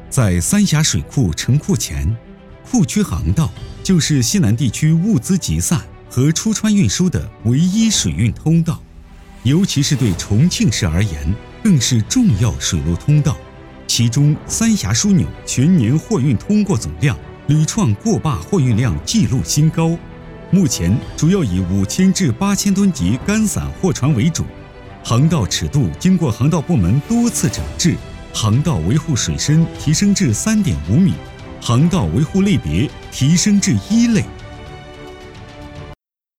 在三峡水库成库前，库区航道就是西南地区物资集散和出川运输的唯一水运通道，尤其是对重庆市而言，更是重要水路通道。其中，三峡枢纽全年货运通过总量屡创过坝货运量纪录新高。目前主要以5000至8000吨级干散货船为主，航道尺度经过航道部门多次整治，航道维护水深提升至3.5米，航道维护类别提升至1类。